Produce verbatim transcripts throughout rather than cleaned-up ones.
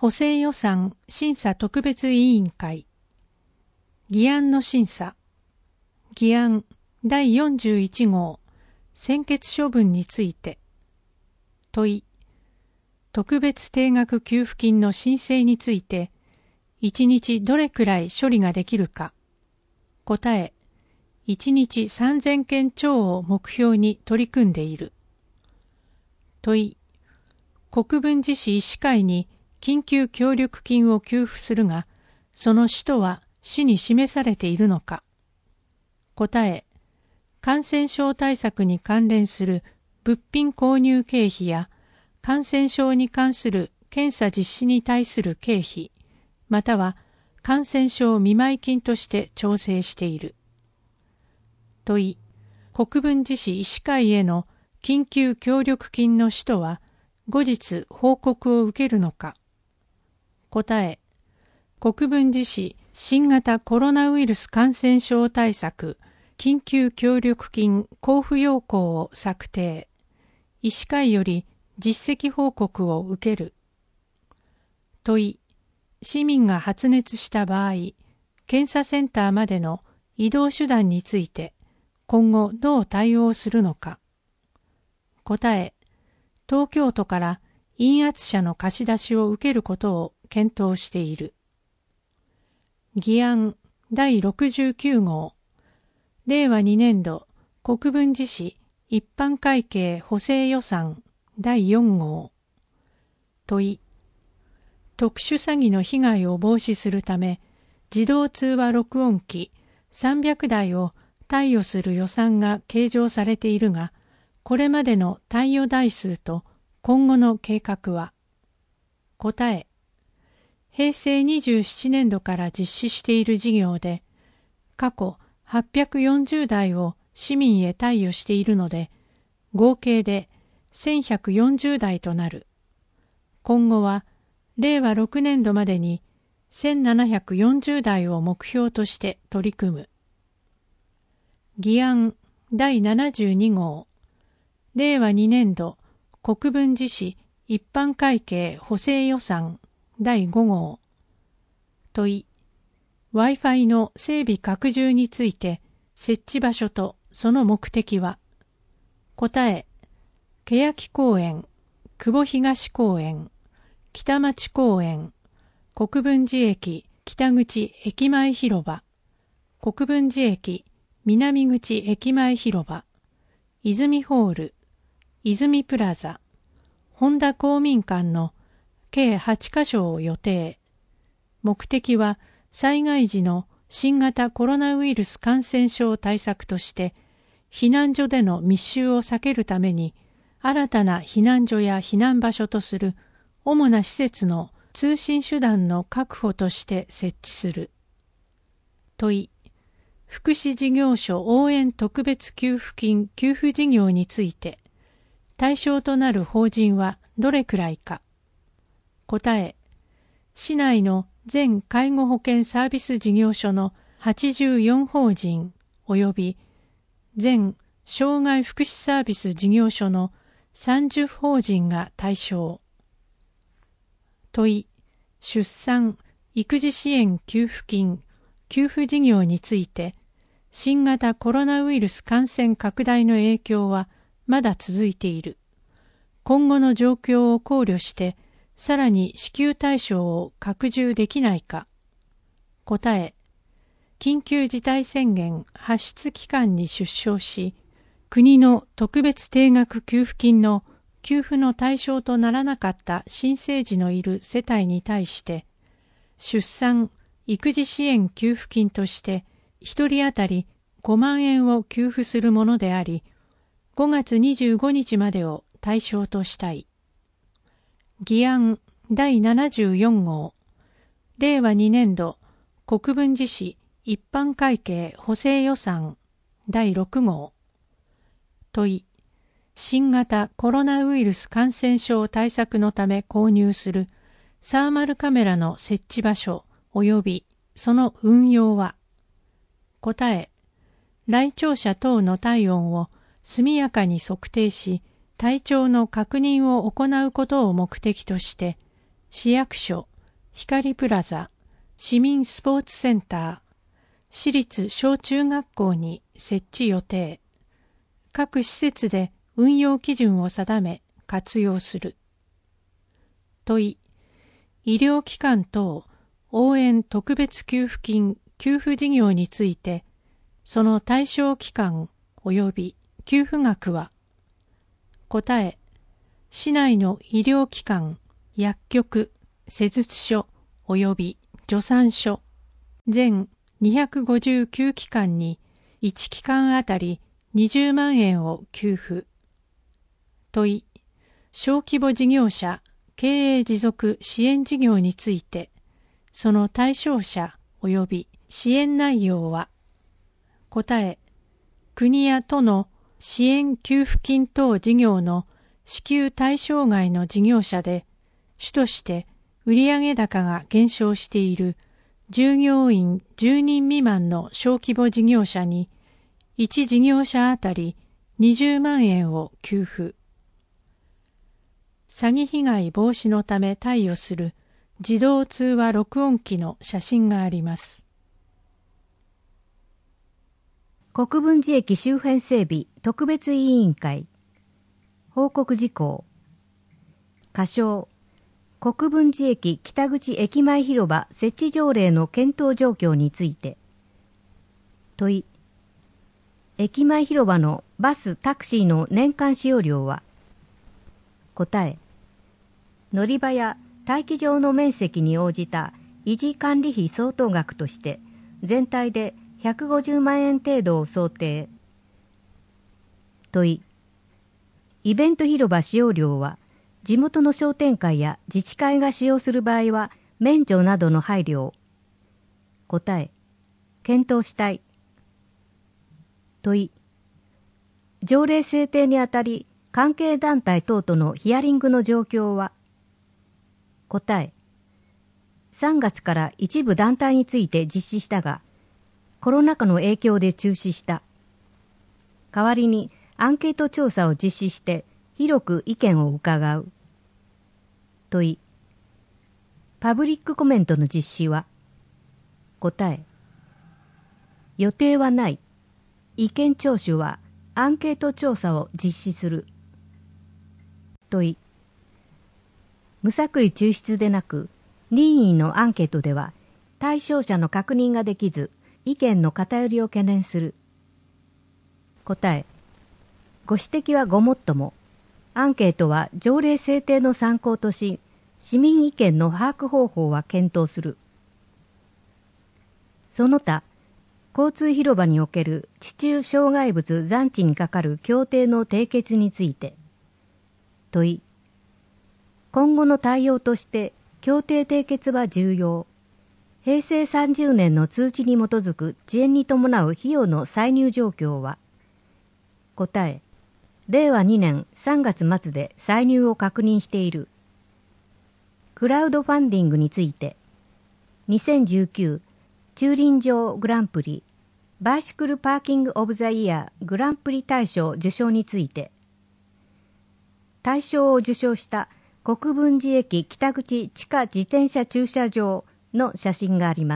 補正予算審査特別委員会。議案の審査。議案だいよんじゅういち号専決処分について。問い。特別定額給付金の申請について、いちにちどれくらい処理ができるか。答え。いちにちさんぜんけん超を目標に取り組んでいる。問い。国分寺市医師会に緊急協力金を給付するが、その使途は市に示されているのか。答え。感染症対策に関連する物品購入経費や、感染症に関する検査実施に対する経費、または感染症見舞金として調整している。問い。国分寺市医師会への緊急協力金の使途は後日報告を受けるのか。答え。国分寺市新型コロナウイルス感染症対策緊急協力金交付要項を策定。医師会より実績報告を受ける。問い。市民が発熱した場合、検査センターまでの移動手段について今後どう対応するのか。答え。東京都から陰圧車の貸し出しを受けることを検討している。議案だいろくじゅうきゅう号令和にねん度国分寺市一般会計補正予算だいよん号。問い。特殊詐欺の被害を防止するため、自動通話録音機さんびゃくだいを貸与する予算が計上されているが、これまでの貸与台数と今後の計画は。答え。へいせいにじゅうななねん度から実施している事業で、過去はっぴゃくよんじゅうだいを市民へ貸与しているので、合計でせんひゃくよんじゅうだいとなる。今後はれいわろくねん度までにせんななひゃくよんじゅうだいを目標として取り組む。議案だいななじゅうに号令和にねん度国分寺市一般会計補正予算だいご号。問い。Wi-Fi の整備拡充について設置場所とその目的は。答え。欅公園、久保東公園、北町公園、国分寺駅北口駅前広場、国分寺駅南口駅前広場、泉ホール、泉プラザ、本田公民館の計はちかしょを予定。目的は災害時の新型コロナウイルス感染症対策として避難所での密集を避けるために新たな避難所や避難場所とする主な施設の通信手段の確保として設置する。問い。福祉事業所応援特別給付金給付事業について対象となる法人はどれくらいか。答え。市内の全介護保険サービス事業所のはちじゅうよん法人及び全障害福祉サービス事業所のさんじゅう法人が対象。問い。出産・育児支援給付金給付事業について新型コロナウイルス感染拡大の影響はまだ続いている。今後の状況を考慮してさらに支給対象を拡充できないか。答え。緊急事態宣言発出期間に出生し、国の特別定額給付金の給付の対象とならなかった新生児のいる世帯に対して、出産・育児支援給付金としてひとり当たりごまんえんを給付するものであり、ごがつにじゅうごにちまでを対象としたい。議案だいななじゅうよん号令和にねん度国分寺市一般会計補正予算だいろく号。問い。新型コロナウイルス感染症対策のため購入するサーマルカメラの設置場所及びその運用は。答え。来庁者等の体温を速やかに測定し、体調の確認を行うことを目的として、市役所、 光プラザ、市民スポーツセンター、私立小中学校に設置予定。各施設で運用基準を定め活用する。問い、医療機関等応援特別給付金給付事業について、その対象期間及び給付額は。答え、市内の医療機関、薬局、施術所及び助産所、全にひゃくごじゅうきゅう機関にいち機関あたりにじゅうまんえんを給付。問い、小規模事業者経営持続支援事業について、その対象者及び支援内容は。答え、国や都の支援給付金等事業の支給対象外の事業者で、主として売上高が減少している従業員じゅうにん未満の小規模事業者に、いち事業者あたりにじゅうまんえんを給付。詐欺被害防止のため貸与する自動通話録音機の写真があります。 国分寺駅周辺整備特別委員会報告事項。仮称、国分寺駅北口駅前広場設置条例の検討状況について。問い、駅前広場のバス・タクシーの年間使用料は。答え、乗り場や待機場の面積に応じた維持管理費相当額として全体でひゃくごじゅうまんえん程度を想定。問い、イベント広場使用料は地元の商店会や自治会が使用する場合は免除などの配慮を。答え、検討したい。問い、条例制定にあたり関係団体等とのヒアリングの状況は。答え、さんがつから一部団体について実施したが、コロナ禍の影響で中止した。代わりにアンケート調査を実施して広く意見を伺う。問い、パブリックコメントの実施は。答え、予定はない。意見聴取はアンケート調査を実施する。問い、無作為抽出でなく任意のアンケートでは対象者の確認ができず意見の偏りを懸念する。答え、ご指摘はごもっとも。アンケートは条例制定の参考とし、市民意見の把握方法は検討する。その他、交通広場における地中障害物残置に係る協定の締結について。問い、今後の対応として協定締結は重要。へいせいさんじゅうねんの通知に基づく遅延に伴う費用の歳入状況は。答え、れいわにねんさんがつ末で歳入を確認している。クラウドファンディングについて、にせんじゅうきゅう駐輪場グランプリバイシクルパーキングオブザイヤーグランプリ大賞受賞について、大賞を受賞した国分寺駅北口地下自転車駐車場の写真があります。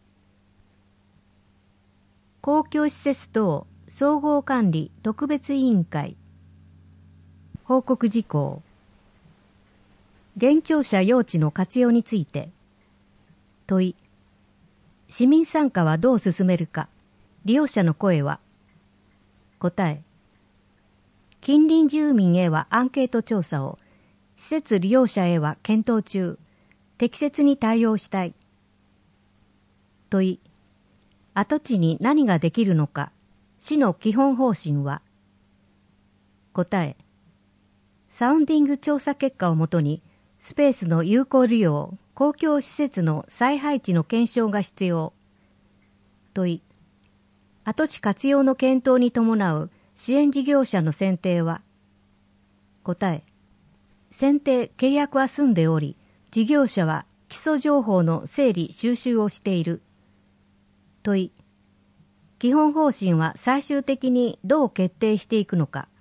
公共施設等総合管理特別委員会報告事項。現庁舎用地の活用について。問い、市民参加はどう進めるか。利用者の声は。答え、近隣住民へはアンケート調査を、施設利用者へは検討中、適切に対応したい。問い、跡地に何ができるのか。市の基本方針は。答え、サウンディング調査結果をもとにスペースの有効利用、公共施設の再配置の検証が必要。問い、跡地活用の検討に伴う支援事業者の選定は。答え、選定契約は済んでおり、事業者は基礎情報の整理収集をしている。問い、基本方針は最終的にどう決定していくのか。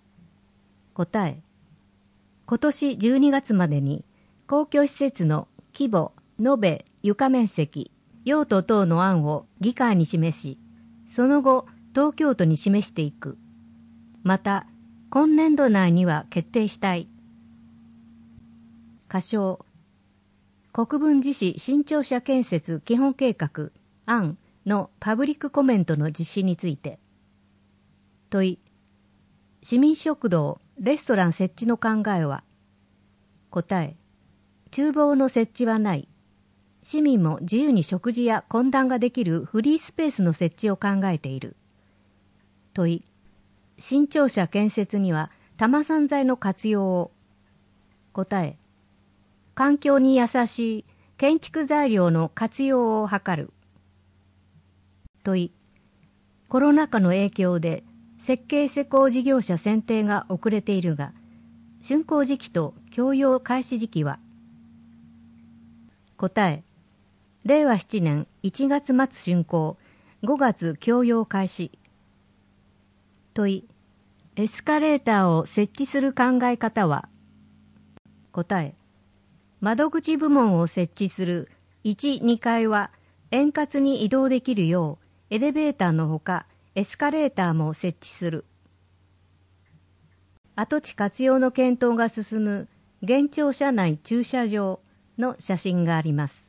答え、今年じゅうにがつまでに公共施設の規模、 延べ床面積、用途等の案を議会に示し、その後、東京都に示していく。また、今年度内には決定したい。箇条、国分寺市新庁舎建設基本計画案のパブリックコメントの実施について。問い、市民食堂、レストラン設置の考えは。答え、厨房の設置はない。市民も自由に食事や懇談ができるフリースペースの設置を考えている。問い、新庁舎建設には多摩産材の活用を。答え、環境に優しい建築材料の活用を図る。問い、コロナ禍の影響で設計施工事業者選定が遅れているが、竣工時期と供用開始時期は。答え、れいわしちねんいちがつまつ竣工、ごがつ供用開始。問い、エスカレーターを設置する考え方は。答え、窓口部門を設置するいち、にかいは円滑に移動できるようエレベーターのほかエスカレーターも設置する。跡地活用の検討が進む現庁舎内駐車場の写真があります。